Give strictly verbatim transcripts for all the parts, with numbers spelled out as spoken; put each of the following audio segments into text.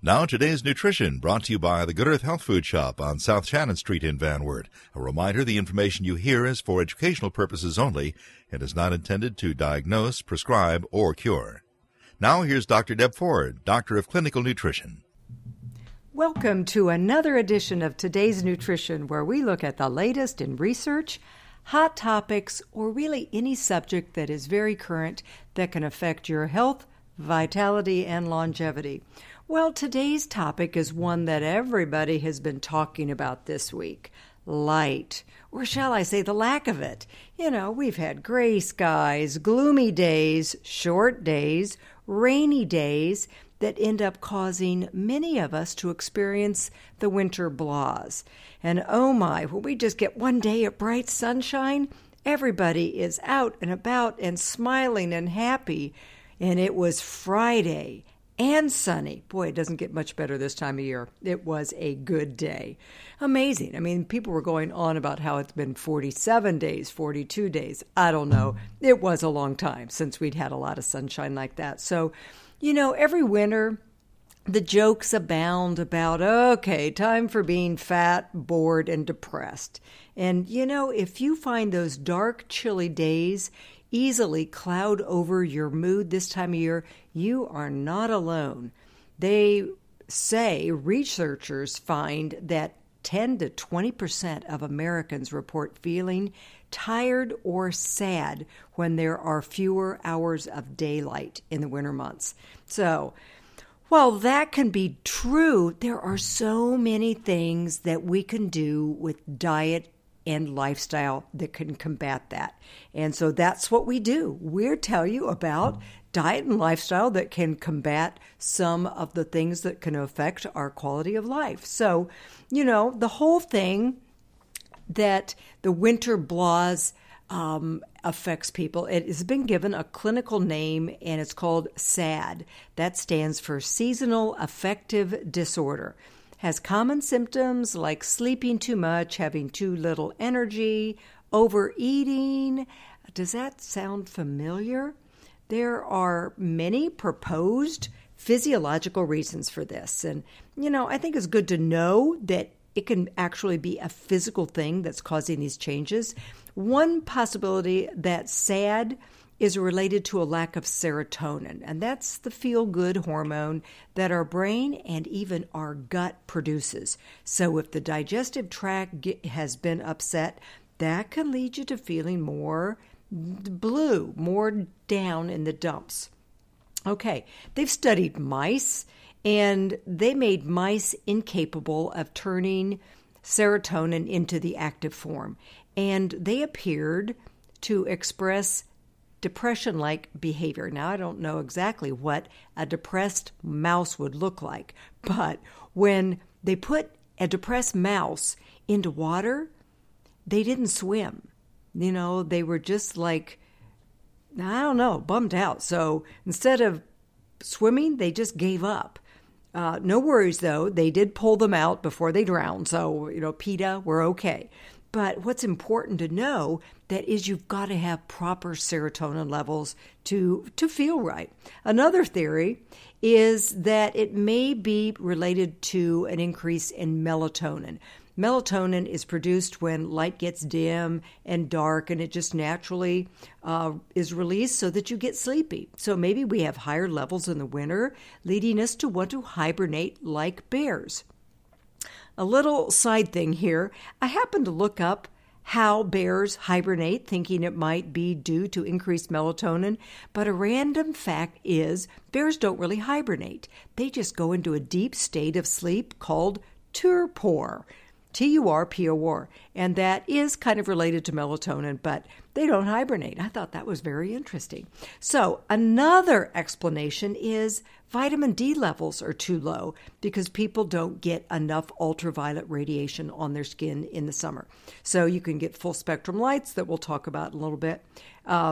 Now, today's nutrition brought to you by the Good Earth Health Food Shop on South Shannon Street in Van Wert. A reminder, the information you hear is for educational purposes only and is not intended to diagnose, prescribe, or cure. Now, here's Doctor Deb Ford, Doctor of Clinical Nutrition. Welcome to another edition of Today's Nutrition, where we look at the latest in research, hot topics, or really any subject that is very current that can affect your health, vitality, and longevity. Well, today's topic is one that everybody has been talking about this week. Light, or shall I say the lack of it. You know, we've had gray skies, gloomy days, short days, rainy days that end up causing many of us to experience the winter blahs. And oh my, when we just get one day of bright sunshine, everybody is out and about and smiling and happy. And it was Friday and sunny. Boy, it doesn't get much better this time of year. It was a good day. Amazing. I mean, people were going on about how it's been forty-seven days, forty-two days. I don't know. It was a long time since we'd had a lot of sunshine like that. So, you know, every winter, the jokes abound about, okay, time for being fat, bored, and depressed. And, you know, if you find those dark, chilly days easily cloud over your mood this time of year, you are not alone. They say, researchers find that ten to twenty percent of Americans report feeling tired or sad when there are fewer hours of daylight in the winter months. So, while that can be true, there are so many things that we can do with diet and lifestyle that can combat that. And so that's what we do. We'll tell you about diet and lifestyle that can combat some of the things that can affect our quality of life. So, you know, the whole thing that the winter blahs um, affects people, it has been given a clinical name, and it's called SAD. That stands for Seasonal Affective Disorder. Has common symptoms like sleeping too much, having too little energy, overeating. Does that sound familiar? There are many proposed physiological reasons for this. And, you know, I think it's good to know that it can actually be a physical thing that's causing these changes. One possibility that SAD is related to a lack of serotonin, and that's the feel-good hormone that our brain and even our gut produces. So if the digestive tract get, has been upset, that can lead you to feeling more blue, more down in the dumps. Okay, they've studied mice, and they made mice incapable of turning serotonin into the active form, and they appeared to express depression-like behavior. Now, I don't know exactly what a depressed mouse would look like, but when they put a depressed mouse into water, they didn't swim. You know, they were just like, I don't know, bummed out. So instead of swimming, they just gave up. Uh, no worries, though. They did pull them out before they drowned. So, you know, PETA, we're okay. But what's important to know that is you've got to have proper serotonin levels to, to feel right. Another theory is that it may be related to an increase in melatonin. Melatonin is produced when light gets dim and dark, and it just naturally uh, is released so that you get sleepy. So maybe we have higher levels in the winter, leading us to want to hibernate like bears. A little side thing here, I happened to look up how bears hibernate, thinking it might be due to increased melatonin, but a random fact is bears don't really hibernate. They just go into a deep state of sleep called torpor. T U R P O R, and that is kind of related to melatonin, but they don't hibernate. I thought that was very interesting. So another explanation is vitamin D levels are too low because people don't get enough ultraviolet radiation on their skin in the summer. So you can get full spectrum lights that we'll talk about in a little bit. Um,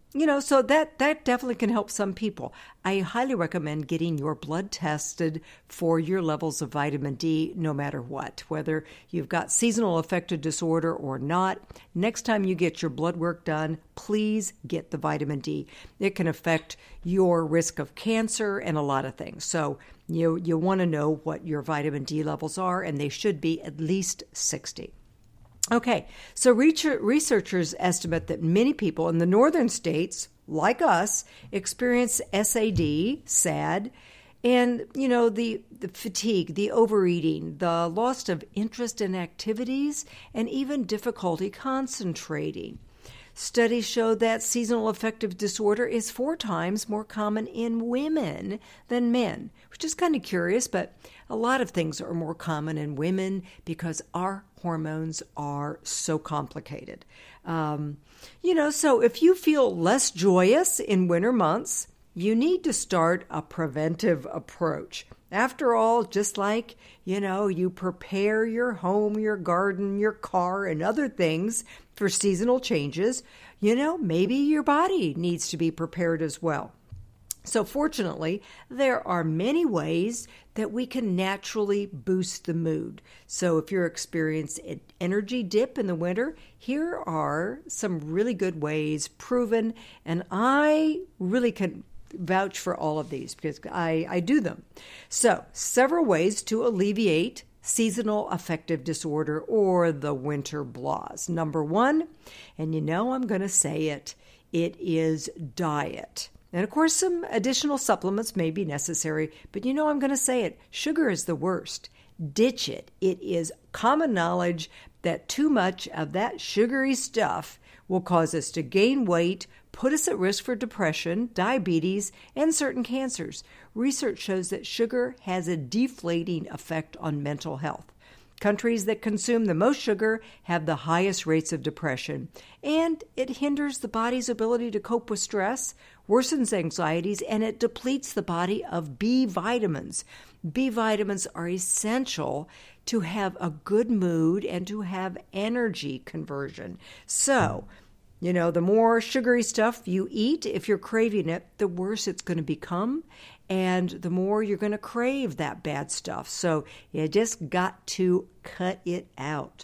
you know, so that, that definitely can help some people. I highly recommend getting your blood tested for your levels of vitamin D no matter what, whether you've got seasonal affective disorder or not. Next time you get your blood work done, please get the vitamin D. It can affect your risk of cancer and a lot of things. So you, you want to know what your vitamin D levels are, and they should be at least sixty. Okay, so researchers estimate that many people in the northern states, like us, experience S A D, SAD, and, you know, the, the fatigue, the overeating, the loss of interest in activities, and even difficulty concentrating. Studies show that seasonal affective disorder is four times more common in women than men, which is kind of curious, but a lot of things are more common in women because our hormones are so complicated. Um, you know, so if you feel less joyous in winter months, you need to start a preventive approach. After all, just like, you know, you prepare your home, your garden, your car, and other things for seasonal changes, you know, maybe your body needs to be prepared as well. So fortunately, there are many ways that we can naturally boost the mood. So if you're experiencing an energy dip in the winter, here are some really good ways proven, and I really can vouch for all of these because I, I do them. So several ways to alleviate seasonal affective disorder or the winter blahs. Number one, and you know I'm going to say it, it is diet. And of course, some additional supplements may be necessary, but you know I'm going to say it. Sugar is the worst. Ditch it. It is common knowledge that too much of that sugary stuff will cause us to gain weight, put us at risk for depression, diabetes, and certain cancers. Research shows that sugar has a deflating effect on mental health. Countries that consume the most sugar have the highest rates of depression, and it hinders the body's ability to cope with stress, worsens anxieties, and it depletes the body of B vitamins. B vitamins are essential to have a good mood and to have energy conversion. So, you know, the more sugary stuff you eat, if you're craving it, the worse it's going to become, and the more you're going to crave that bad stuff. So you just got to cut it out.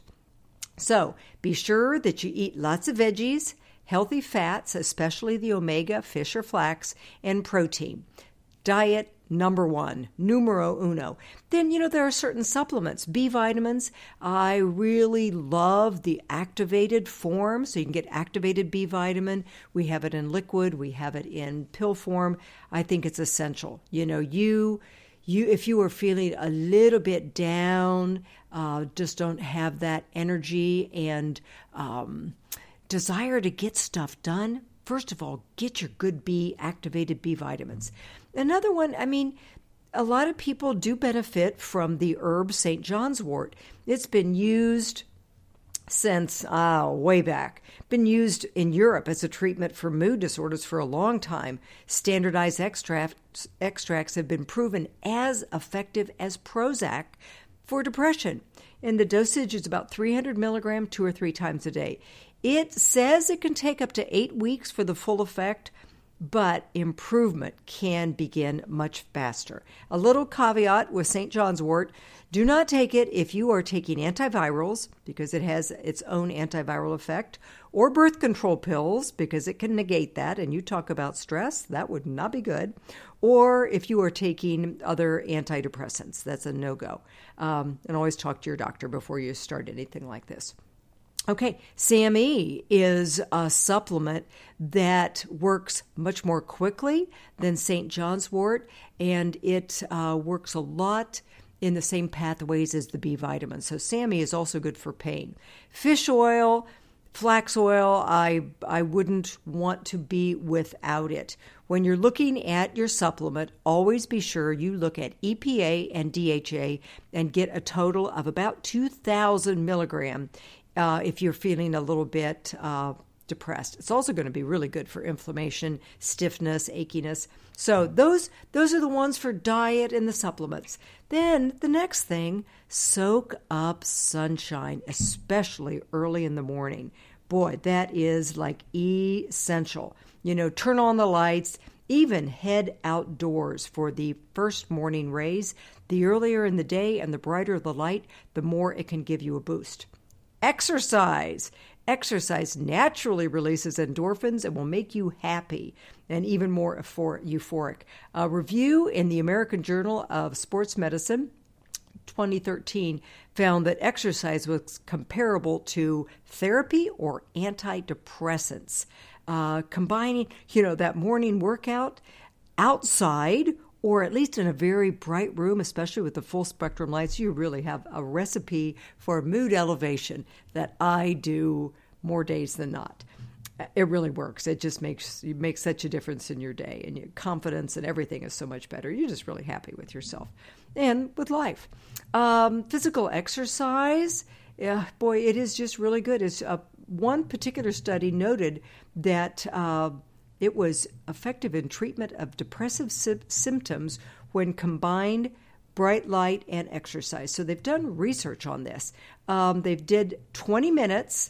So be sure that you eat lots of veggies, healthy fats, especially the omega, fish or flax, and protein. Diet number one, numero uno. Then, you know, there are certain supplements. B vitamins, I really love the activated form, so you can get activated B vitamin. We have it in liquid. We have it in pill form. I think it's essential. You know, you, you if you are feeling a little bit down, uh, just don't have that energy and um, desire to get stuff done, first of all, get your good B, activated B vitamins. Another one, I mean, a lot of people do benefit from the herb Saint John's wort. It's been used since uh, way back, been used in Europe as a treatment for mood disorders for a long time. Standardized extracts, extracts have been proven as effective as Prozac for depression. And the dosage is about three hundred milligrams two or three times a day. It says it can take up to eight weeks for the full effect, but improvement can begin much faster. A little caveat with Saint John's wort, do not take it if you are taking antivirals, because it has its own antiviral effect, or birth control pills, because it can negate that, and you talk about stress, that would not be good, or if you are taking other antidepressants, that's a no-go. Um, and always talk to your doctor before you start anything like this. Okay, S A M E is a supplement that works much more quickly than Saint John's wort, and it uh, works a lot in the same pathways as the B vitamins. So S A M E is also good for pain. Fish oil, flax oil, I, I wouldn't want to be without it. When you're looking at your supplement, always be sure you look at E P A and D H A and get a total of about two thousand milligrams. Uh, if you're feeling a little bit uh, depressed. It's also going to be really good for inflammation, stiffness, achiness. So those those are the ones for diet and the supplements. Then the next thing, soak up sunshine, especially early in the morning. Boy, that is like essential. You know, turn on the lights, even head outdoors for the first morning rays. The earlier in the day and the brighter the light, the more it can give you a boost. Exercise. Exercise naturally releases endorphins and will make you happy and even more euphoric. A review in the American Journal of Sports Medicine twenty thirteen found that exercise was comparable to therapy or antidepressants. Uh, combining, you know, that morning workout outside or at least in a very bright room, especially with the full spectrum lights, you really have a recipe for mood elevation that I do more days than not. It really works. It just makes you make such a difference in your day, and your confidence and everything is so much better. You're just really happy with yourself and with life. Um, physical exercise, yeah, boy, it is just really good. It's uh, one particular study noted that uh, it was effective in treatment of depressive sy- symptoms when combined bright light and exercise. So they've done research on this. Um, they've did twenty minutes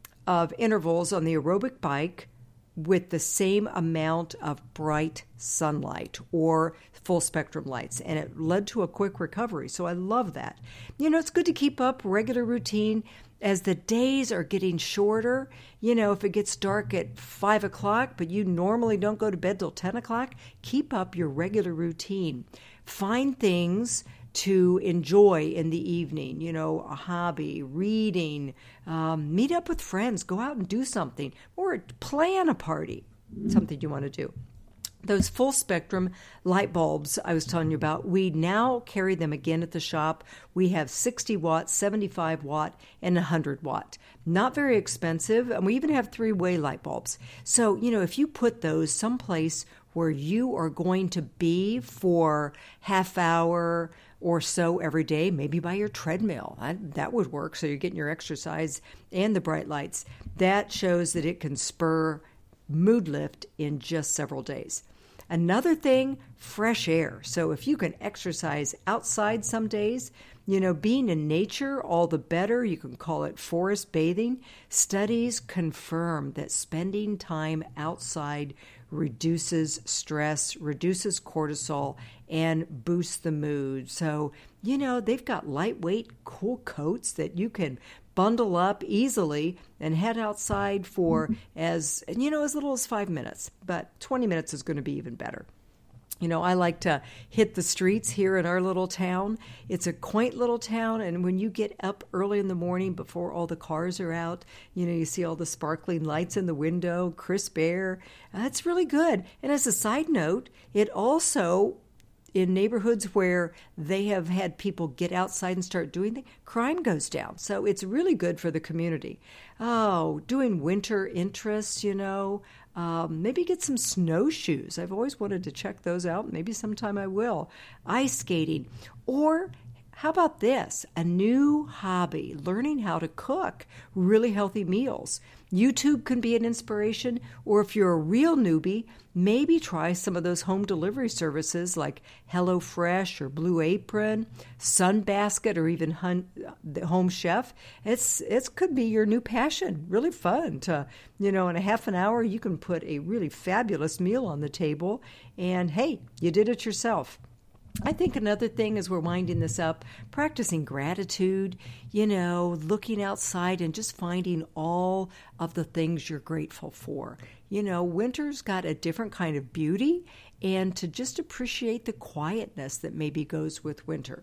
of intervals on the aerobic bike with the same amount of bright sunlight or full spectrum lights, and it led to a quick recovery. So I love that. You know, it's good to keep up regular routine as the days are getting shorter. You know, if it gets dark at five o'clock, but you normally don't go to bed till ten o'clock, keep up your regular routine. Find things to enjoy in the evening, you know, a hobby, reading, um, meet up with friends, go out and do something, or plan a party, something you want to do. Those full spectrum light bulbs I was telling you about, we now carry them again at the shop. We have sixty watt, seventy-five watt, and one hundred watt. Not very expensive, and we even have three-way light bulbs. So, you know, if you put those someplace where you are going to be for half hour or so every day, maybe by your treadmill, that, that would work. So you're getting your exercise and the bright lights. That shows that it can spur mood lift in just several days. Another thing, fresh air. So if you can exercise outside some days, you know, being in nature, all the better. You can call it forest bathing. Studies confirm that spending time outside reduces stress, reduces cortisol, and boosts the mood. So, you know, they've got lightweight, cool coats that you can bundle up easily and head outside for as, you know, as little as five minutes. But twenty minutes is going to be even better. You know, I like to hit the streets here in our little town. It's a quaint little town, and when you get up early in the morning before all the cars are out, you know, you see all the sparkling lights in the window, crisp air. That's really good. And as a side note, it also, in neighborhoods where they have had people get outside and start doing things, crime goes down. So it's really good for the community. Oh, doing winter interests, you know, um, maybe get some snowshoes. I've always wanted to check those out. Maybe sometime I will. Ice skating. Or how about this? A new hobby, learning how to cook really healthy meals. YouTube can be an inspiration, or if you're a real newbie, maybe try some of those home delivery services like HelloFresh or Blue Apron, Sunbasket, or even Hun- Home Chef. It's it could be your new passion. Really fun to, you know, in a half an hour you can put a really fabulous meal on the table, and hey, you did it yourself. I think another thing as we're winding this up, practicing gratitude, you know, looking outside and just finding all of the things you're grateful for. You know, winter's got a different kind of beauty, and to just appreciate the quietness that maybe goes with winter.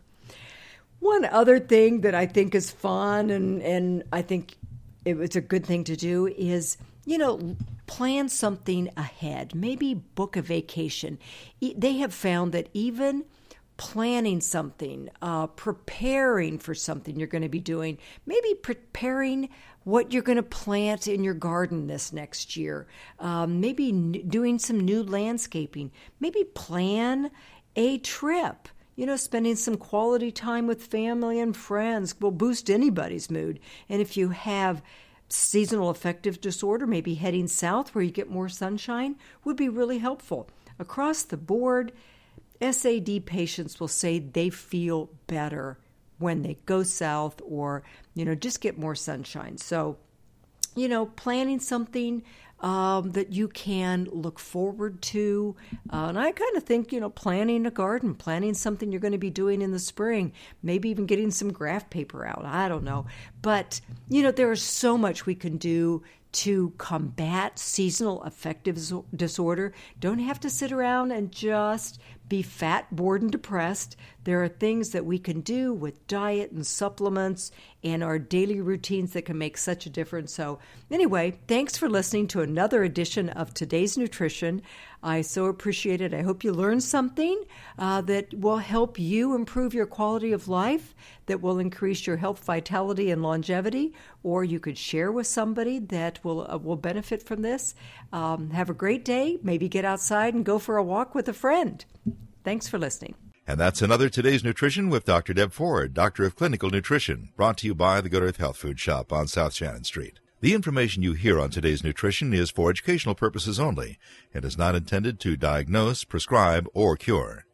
One other thing that I think is fun and, and I think it's a good thing to do is, you know, plan something ahead. Maybe book a vacation. They have found that even planning something, uh, preparing for something you're going to be doing, maybe preparing what you're going to plant in your garden this next year, um, maybe n- doing some new landscaping, maybe plan a trip. You know, spending some quality time with family and friends will boost anybody's mood. And if you have seasonal affective disorder, maybe heading south where you get more sunshine would be really helpful. Across the board, S A D patients will say they feel better when they go south or, you know, just get more sunshine. So you know, planning something um, that you can look forward to. Uh, and I kind of think, you know, planning a garden, planning something you're going to be doing in the spring, maybe even getting some graph paper out. I don't know. But, you know, there is so much we can do to combat seasonal affective disorder. Don't have to sit around and just be fat, bored, and depressed. There are things that we can do with diet and supplements and our daily routines that can make such a difference. So anyway, thanks for listening to another edition of Today's Nutrition. I so appreciate it. I hope you learned something uh, that will help you improve your quality of life, that will increase your health, vitality, and longevity, or you could share with somebody that will uh, will benefit from this. Um, have a great day. Maybe get outside and go for a walk with a friend. Thanks for listening. And that's another Today's Nutrition with Doctor Deb Ford, Doctor of Clinical Nutrition, brought to you by the Good Earth Health Food Shop on South Shannon Street. The information you hear on Today's Nutrition is for educational purposes only and is not intended to diagnose, prescribe, or cure.